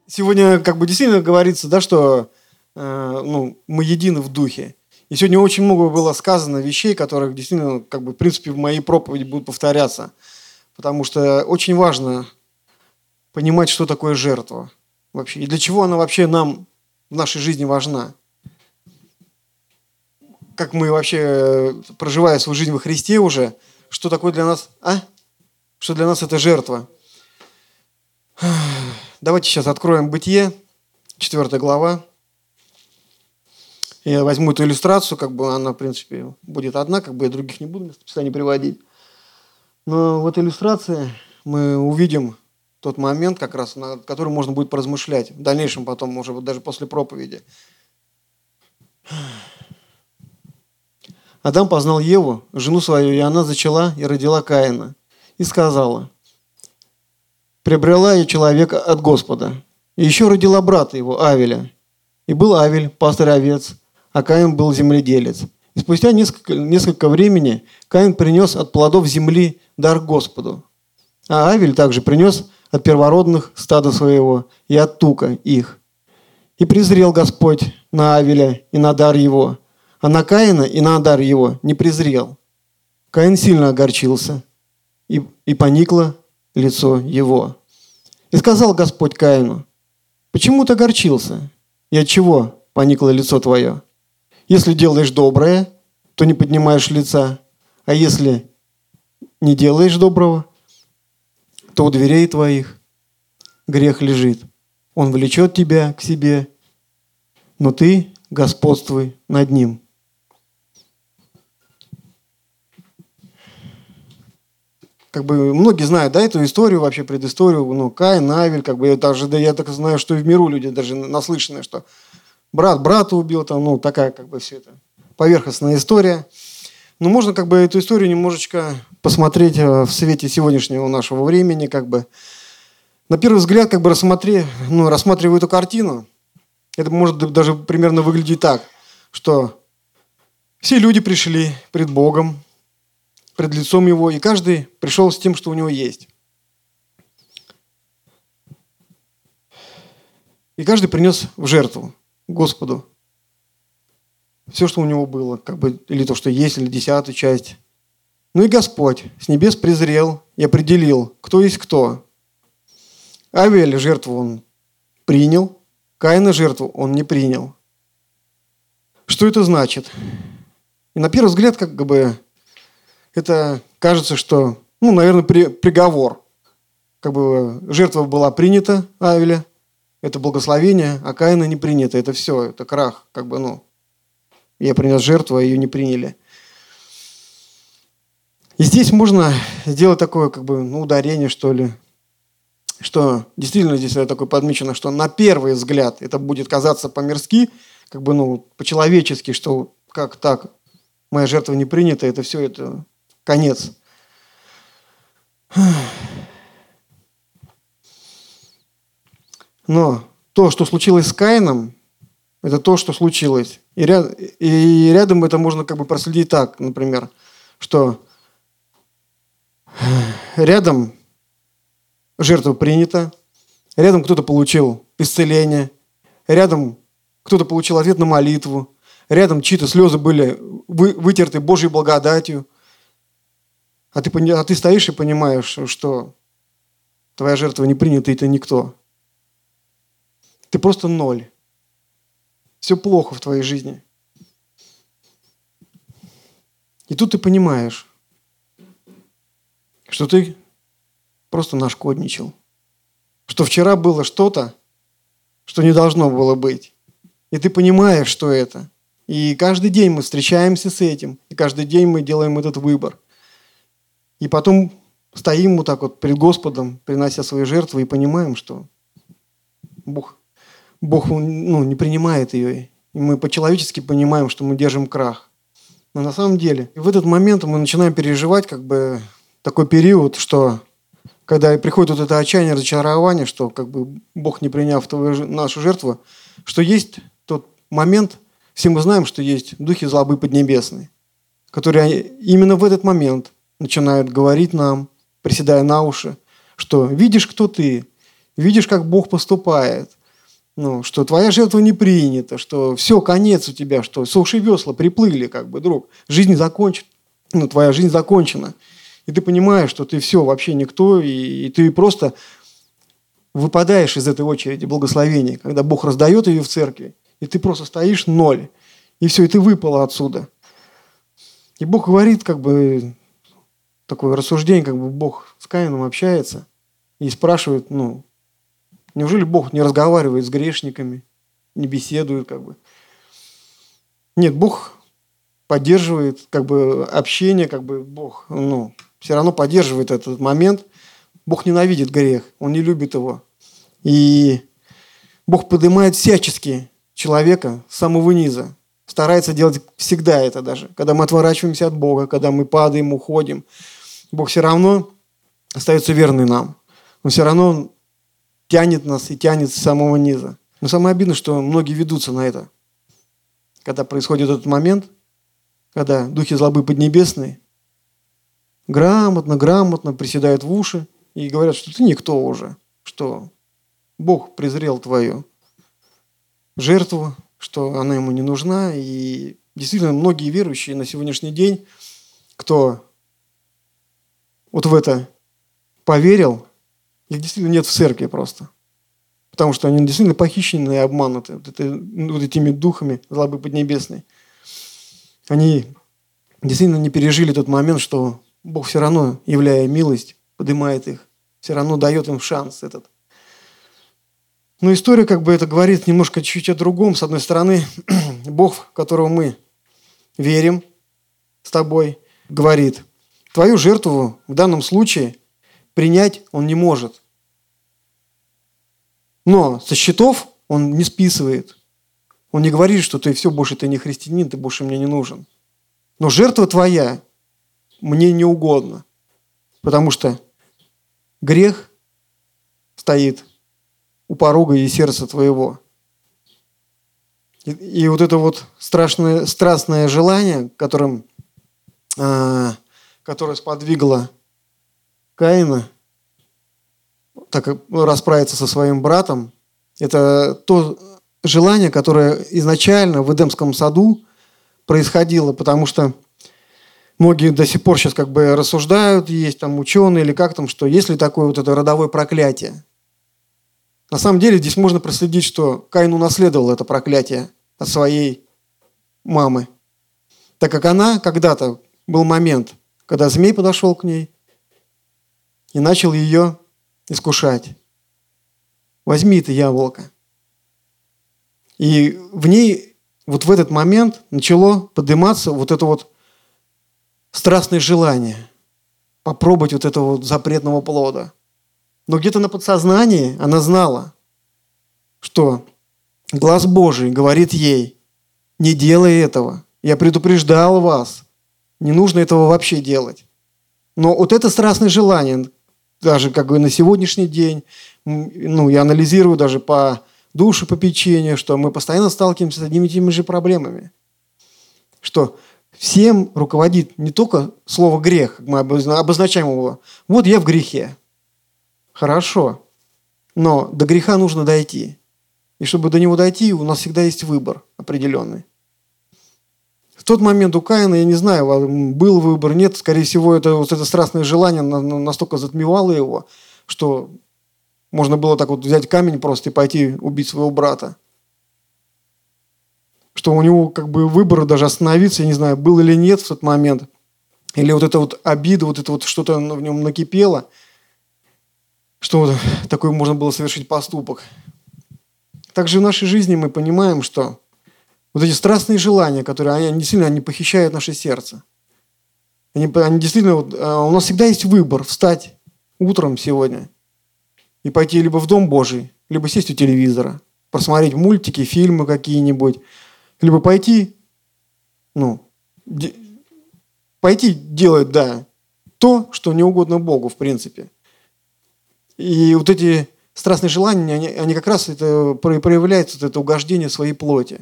Сегодня как бы действительно говорится, да, что мы едины в духе. И сегодня очень много было сказано вещей, которых действительно, как бы, в принципе, в моей проповеди будут повторяться. Потому что очень важно понимать, что такое жертва вообще. И для чего она вообще нам в нашей жизни важна. Как мы вообще, проживая свою жизнь во Христе уже, что такое для нас, что для нас это жертва. Давайте сейчас откроем Бытие, 4 глава. Я возьму эту иллюстрацию, как бы она, в принципе, будет одна, как бы я других не буду местописания приводить. Но в этой иллюстрации мы увидим тот момент, как раз, над которым можно будет поразмышлять. В дальнейшем потом, уже вот даже после проповеди. Адам познал Еву, жену свою, и она зачала и родила Каина. И сказала: приобрела я человека от Господа. И еще родила брата его, Авеля. И был Авель пастырь овец, а Каин был земледелец. И спустя несколько времени Каин принес от плодов земли дар Господу. А Авель также принес от первородных стада своего и от тука их. И презрел Господь на Авеля и на дар его, а на Каина и на дар его не презрел. Каин сильно огорчился, и поникло лицо его. И сказал Господь Каину: почему ты огорчился? И от чего поникло лицо твое? Если делаешь доброе, то не поднимаешь лица, а если не делаешь доброго, то у дверей твоих грех лежит. Он влечет тебя к себе, но ты господствуй над ним. Как бы многие знают, да, эту историю, вообще предысторию, Каин, Авель, как бы я так знаю, что и в миру люди даже наслышаны, что брат брата убил, такая как бы все это поверхностная история. Но можно как бы эту историю немножечко посмотреть в свете сегодняшнего нашего времени, как бы. На первый взгляд, как бы рассматривая эту картину, это может даже примерно выглядеть так, что все люди пришли пред Богом, пред лицом Его, и каждый пришел с тем, что у него есть. И каждый принес в жертву Господу все, что у него было, как бы, или то, что есть, или 10-ю часть. Ну и Господь с небес презрел и определил, кто есть кто. Авеля жертву он принял, Каина жертву он не принял. Что это значит? И на первый взгляд, как бы, это кажется, что, наверное, приговор. Как бы жертва была принята Авеля, это благословение, а Каина не принято. Это все, это крах. Как бы, я принес жертву, а ее не приняли. И здесь можно сделать такое, как бы, ударение, что ли, что действительно здесь такое подмечено, что на первый взгляд это будет казаться по-мирски, как бы, по-человечески, что как так, моя жертва не принята, это все, это конец. Но то, что случилось с Каином, это то, что случилось. И рядом это можно как бы проследить так, например, что рядом жертва принята, рядом кто-то получил исцеление, рядом кто-то получил ответ на молитву, рядом чьи-то слезы были вытерты Божьей благодатью, а ты стоишь и понимаешь, что твоя жертва не принята, и ты никто. Ты просто ноль. Все плохо в твоей жизни. И тут ты понимаешь, что ты просто нашкодничал. Что вчера было что-то, что не должно было быть. И ты понимаешь, что это. И каждый день мы встречаемся с этим. И каждый день мы делаем этот выбор. И потом стоим вот так вот перед Господом, принося свои жертвы, и понимаем, что Бог не принимает ее. И мы по-человечески понимаем, что мы держим крах. Но на самом деле, в этот момент мы начинаем переживать как бы такой период, что когда приходит вот это отчаяние, разочарование, что как бы Бог, не приняв нашу жертву, что есть тот момент, все мы знаем, что есть духи злобы поднебесные, которые именно в этот момент начинают говорить нам, приседая на уши, что видишь, кто ты, видишь, как Бог поступает, что твоя жертва не принята, что все, конец у тебя, что сохшие весла приплыли, друг, жизнь закончена, твоя жизнь закончена. И ты понимаешь, что ты все, вообще никто, и ты просто выпадаешь из этой очереди благословений, когда Бог раздает ее в церкви, и ты просто стоишь ноль, и все, и ты выпала отсюда. И Бог говорит, такое рассуждение, Бог с Каином общается и спрашивает, неужели Бог не разговаривает с грешниками, не беседует, Нет, Бог поддерживает, общение, Бог, все равно поддерживает этот момент. Бог ненавидит грех, Он не любит его. И Бог поднимает всячески человека с самого низа. Старается делать всегда это даже. Когда мы отворачиваемся от Бога, когда мы падаем, уходим, Бог все равно остается верный нам. Он все равно тянет нас и тянет с самого низа. Но самое обидное, что многие ведутся на это. Когда происходит этот момент, когда духи злобы поднебесные грамотно приседают в уши и говорят, что ты никто уже, что Бог презрел твою жертву, что она ему не нужна. И действительно, многие верующие на сегодняшний день, кто вот в это поверил, их действительно нет в церкви просто. Потому что они действительно похищены и обмануты вот этими духами злобы поднебесной. Они действительно не пережили тот момент, что Бог все равно, являя милость, поднимает их, все равно дает им шанс этот. Но история это говорит немножко чуть-чуть о другом. С одной стороны, Бог, в которого мы верим с тобой, говорит, твою жертву в данном случае принять Он не может. Но со счетов Он не списывает. Он не говорит, что ты больше ты не христианин, ты больше мне не нужен. Но жертва твоя мне не угодна, потому что грех стоит у порога и сердца твоего. И вот это вот страстное желание, которое сподвигло Каина так расправиться со своим братом, это то желание, которое изначально в Эдемском саду происходило, потому что многие до сих пор сейчас рассуждают, есть там ученые или что есть ли такое вот это родовое проклятие. На самом деле здесь можно проследить, что Каин унаследовал это проклятие от своей мамы, так как она когда-то, был момент, когда змей подошел к ней и начал ее искушать. Возьми это яблоко. И в ней вот в этот момент начало подниматься вот это вот страстное желание попробовать вот этого вот запретного плода. Но где-то на подсознании она знала, что глаз Божий говорит ей, не делай этого. Я предупреждал вас. Не нужно этого вообще делать. Но вот это страстное желание, даже на сегодняшний день, я анализирую даже по душепопечению, что мы постоянно сталкиваемся с одними и теми же проблемами. Что всем руководит не только слово «грех», мы обозначаем его. Вот я в грехе. Хорошо. Но до греха нужно дойти. И чтобы до него дойти, у нас всегда есть выбор определенный. В тот момент у Каина, я не знаю, был выбор, нет. Скорее всего, это страстное желание настолько затмевало его, что можно было так вот взять камень просто и пойти убить своего брата. Что у него выбор даже остановиться, я не знаю, был или нет в тот момент. Или вот эта вот обида, вот это вот что-то в нем накипело, что вот такой можно было совершить поступок. Также в нашей жизни мы понимаем, что вот эти страстные желания, которые они действительно похищают наше сердце. Они действительно, у нас всегда есть выбор встать утром сегодня и пойти либо в Дом Божий, либо сесть у телевизора, посмотреть мультики, фильмы какие-нибудь, либо пойти делать, то, что не угодно Богу, в принципе. И вот эти страстные желания, они как раз это проявляются, вот это угождение своей плоти.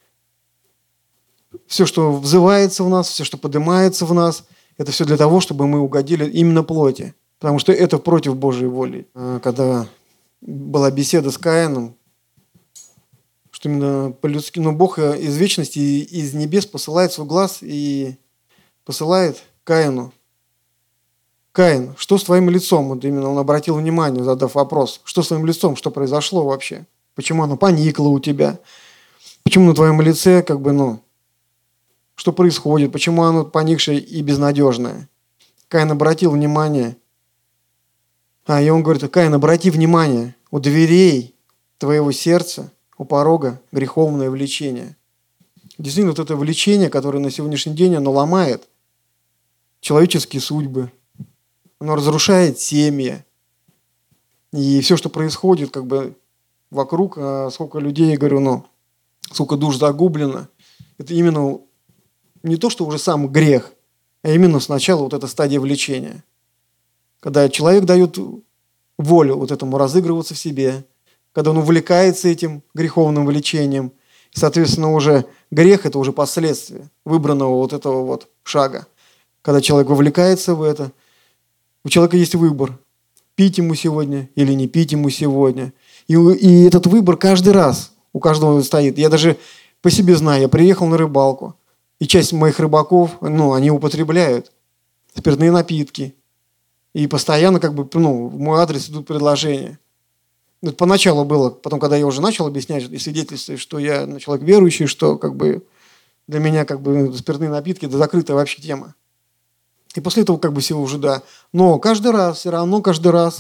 Все, что взывается в нас, все, что поднимается в нас, это все для того, чтобы мы угодили именно плоти. Потому что это против Божьей воли. Когда была беседа с Каином, что именно по-людски, но Бог из вечности, из небес посылает свой глаз и посылает Каину. Каин, что с твоим лицом? Вот именно он обратил внимание, задав вопрос, что с твоим лицом, что произошло вообще? Почему оно поникло у тебя? Почему на твоем лице, что происходит? Почему оно поникшее и безнадежное? Каин обратил внимание. И он говорит, Каин, обрати внимание, у дверей твоего сердца, у порога греховное влечение. Действительно, вот это влечение, которое на сегодняшний день, оно ломает человеческие судьбы, оно разрушает семьи. И все, что происходит вокруг, сколько людей, я говорю, сколько душ загублено, это именно не то, что уже сам грех, а именно сначала вот эта стадия влечения. Когда человек дает волю вот этому разыгрываться в себе, когда он увлекается этим греховным влечением, и, соответственно, уже грех – это уже последствия выбранного вот этого вот шага. Когда человек вовлекается в это, у человека есть выбор – пить ему сегодня или не пить ему сегодня. И этот выбор каждый раз у каждого стоит. Я даже по себе знаю, я приехал на рыбалку, и часть моих рыбаков, они употребляют спиртные напитки. И постоянно в мой адрес идут предложения. Это поначалу было, потом, когда я уже начал объяснять и свидетельствовать, что я человек верующий, что для меня спиртные напитки – это закрытая вообще тема. И после этого всего уже да. Но каждый раз, все равно каждый раз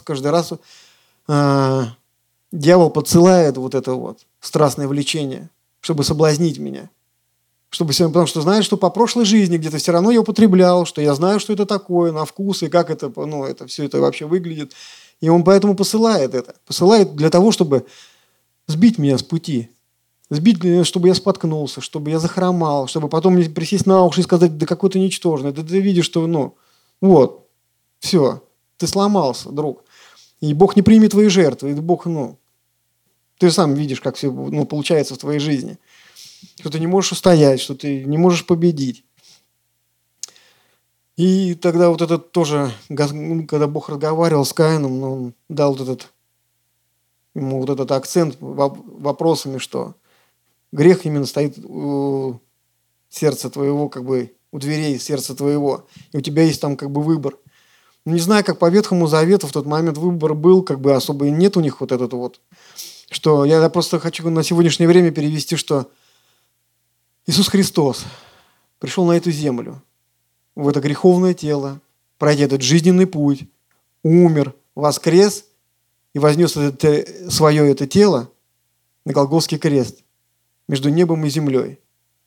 дьявол подсылает вот это вот страстное влечение, чтобы соблазнить меня. Потому что знает, что по прошлой жизни где-то все равно я употреблял, что я знаю, что это такое, на вкус, и как это, это все это вообще выглядит. И он поэтому посылает это. Посылает для того, чтобы сбить меня с пути. Сбить, чтобы я споткнулся, чтобы я захромал, чтобы потом мне присесть на уши и сказать, да какой ты ничтожный, да ты видишь, что, все, ты сломался, друг. И Бог не примет твои жертвы, и Бог, ты сам видишь, как все получается в твоей жизни. Что ты не можешь устоять, что ты не можешь победить. И тогда вот это тоже, когда Бог разговаривал с Каином, он дал ему вот этот акцент вопросами, что грех именно стоит у сердца твоего, у дверей сердца твоего. И у тебя есть там выбор. Не знаю, как по Ветхому Завету в тот момент выбор был, особо и нет у них вот этот вот. Что я просто хочу на сегодняшнее время перевести, что Иисус Христос пришел на эту землю, в это греховное тело, пройдя этот жизненный путь, умер, воскрес и вознес свое это тело на Голгофский крест между небом и землей.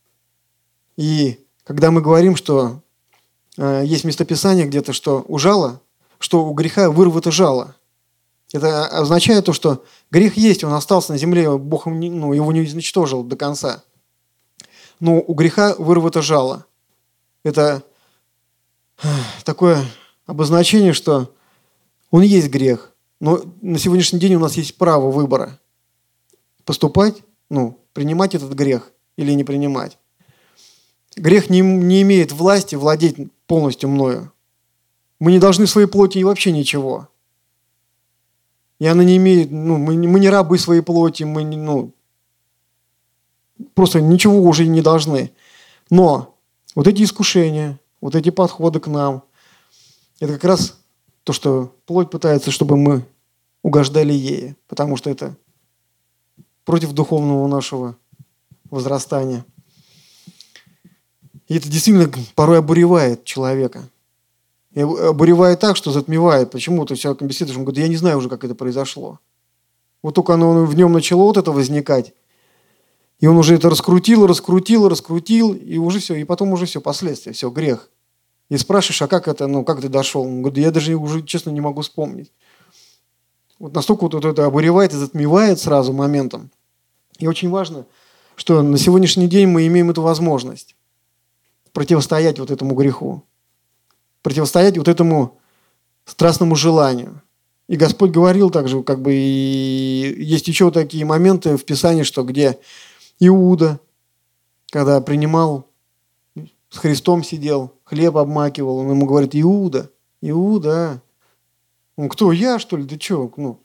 И когда мы говорим, что есть местописание где-то, что у жала, что у греха вырвато жало, это означает то, что грех есть, он остался на земле, Бог его не изничтожил до конца. Но у греха вырвато жало. Это такое обозначение, что он есть грех, но на сегодняшний день у нас есть право выбора. Поступать, принимать этот грех или не принимать. Грех не имеет власти владеть полностью мною. Мы не должны своей плоти и вообще ничего. И она не имеет, мы не рабы своей плоти, мы просто ничего уже не должны. Но вот эти искушения, вот эти подходы к нам, это как раз то, что плоть пытается, чтобы мы угождали ей, потому что это против духовного нашего возрастания. И это действительно порой обуревает человека. И обуревает так, что затмевает. Почему-то с человеком беседуешь, он говорит, я не знаю уже, как это произошло. Вот только оно в нем начало вот это возникать, и он уже это раскрутил, и уже все, и потом уже все, последствия, все, грех. И спрашиваешь, а как это, как ты дошел? Он говорит, я даже уже, честно, не могу вспомнить. Вот настолько вот это обуревает и затмевает сразу моментом. И очень важно, что на сегодняшний день мы имеем эту возможность противостоять вот этому греху, противостоять вот этому страстному желанию. И Господь говорил также, и есть еще такие моменты в Писании, что где Иуда, когда принимал, с Христом сидел, хлеб обмакивал, он ему говорит, Иуда, он кто, я, что ли, ты что?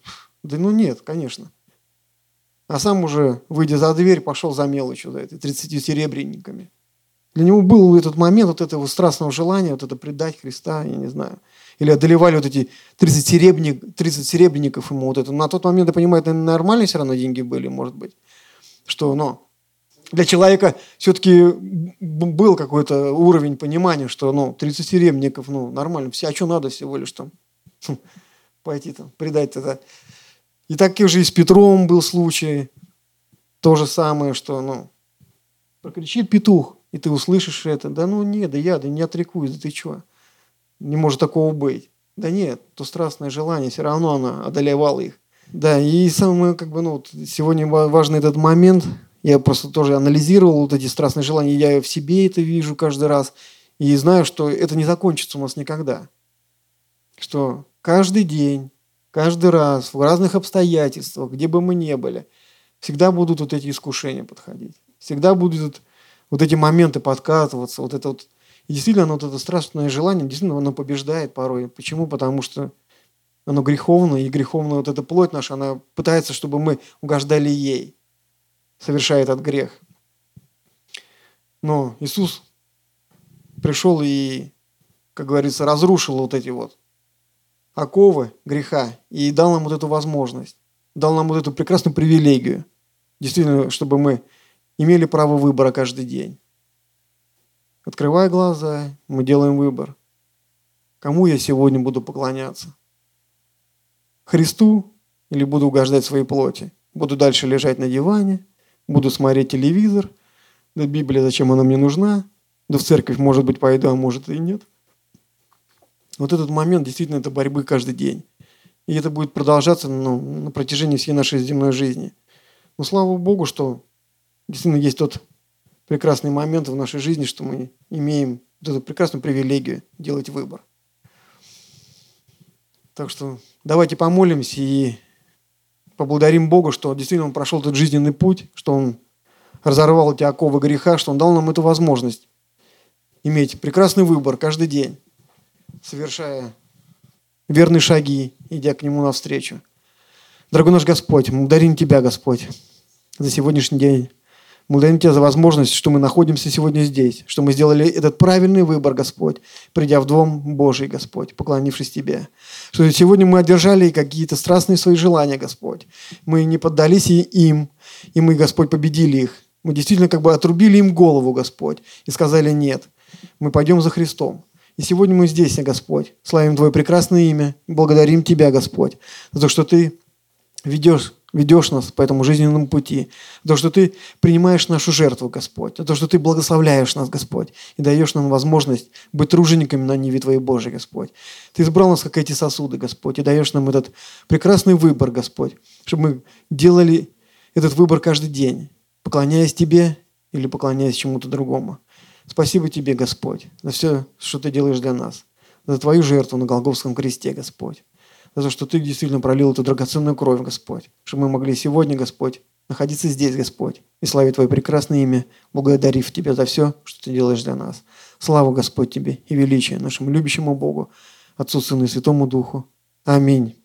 Да ну нет, конечно. А сам уже, выйдя за дверь, пошел за мелочью, за этой 30 серебряниками. Для него был этот момент вот этого страстного желания, вот это предать Христа, я не знаю. Или одолевали вот эти 30 серебряников ему вот это. На тот момент, я понимаю, это нормальные все равно деньги были, может быть. Что, для человека все-таки был какой-то уровень понимания, что, 30 серебряников, нормально. А что надо всего лишь там пойти там, предать тогда. И так же и с Петром был случай. То же самое, что, прокричит петух, и ты услышишь это. Да нет, да я не отрекусь, да ты что? Не может такого быть. Да нет, то страстное желание, все равно оно одолевало их. Да, и самое, сегодня важный этот момент. Я просто тоже анализировал вот эти страстные желания. Я в себе это вижу каждый раз. И знаю, что это не закончится у нас никогда. Что каждый день, каждый раз, в разных обстоятельствах, где бы мы ни были, всегда будут вот эти искушения подходить. Всегда будут вот эти моменты подкатываться. Вот это вот. И действительно, вот это страстное желание, действительно, оно побеждает порой. Почему? Потому что оно греховно, и греховная вот эта плоть наша, она пытается, чтобы мы угождали ей, совершая этот грех. Но Иисус пришел и, как говорится, разрушил вот эти вот оковы греха и дал нам вот эту возможность, дал нам вот эту прекрасную привилегию, действительно, чтобы мы имели право выбора каждый день. Открывая глаза, мы делаем выбор. Кому я сегодня буду поклоняться? Христу или буду угождать своей плоти? Буду дальше лежать на диване, буду смотреть телевизор. Да Библия, зачем она мне нужна? Да в церковь, может быть, пойду, а может и нет. Вот этот момент, действительно, это борьбы каждый день. И это будет продолжаться на протяжении всей нашей земной жизни. Но слава Богу, что действительно есть тот прекрасный момент в нашей жизни, что мы имеем вот эту прекрасную привилегию делать выбор. Так что давайте помолимся и поблагодарим Бога, что действительно Он прошел этот жизненный путь, что Он разорвал эти оковы греха, что Он дал нам эту возможность иметь прекрасный выбор каждый день, совершая верные шаги, идя к Нему навстречу. Дорогой наш Господь, мы благодарим Тебя, Господь, за сегодняшний день. Мы благодарим Тебя за возможность, что мы находимся сегодня здесь, что мы сделали этот правильный выбор, Господь, придя в Дом Божий, Господь, поклонившись Тебе. Что сегодня мы одержали какие-то страстные свои желания, Господь. Мы не поддались им, и мы, Господь, победили их. Мы действительно отрубили им голову, Господь, и сказали нет. Мы пойдем за Христом. И сегодня мы здесь, Господь, славим Твое прекрасное имя, благодарим Тебя, Господь, за то, что Ты ведешь нас по этому жизненному пути, за то, что Ты принимаешь нашу жертву, Господь, за то, что Ты благословляешь нас, Господь, и даешь нам возможность быть тружениками на ниве Твоей Божией, Господь. Ты избрал нас, как эти сосуды, Господь, и даешь нам этот прекрасный выбор, Господь, чтобы мы делали этот выбор каждый день, поклоняясь Тебе или поклоняясь чему-то другому. Спасибо Тебе, Господь, за все, что Ты делаешь для нас, за Твою жертву на Голгофском кресте, Господь, за то, что Ты действительно пролил эту драгоценную кровь, Господь, чтобы мы могли сегодня, Господь, находиться здесь, Господь, и славить Твое прекрасное имя, благодарив Тебя за все, что Ты делаешь для нас. Слава, Господь, Тебе и величие нашему любящему Богу, Отцу, Сыну и Святому Духу. Аминь.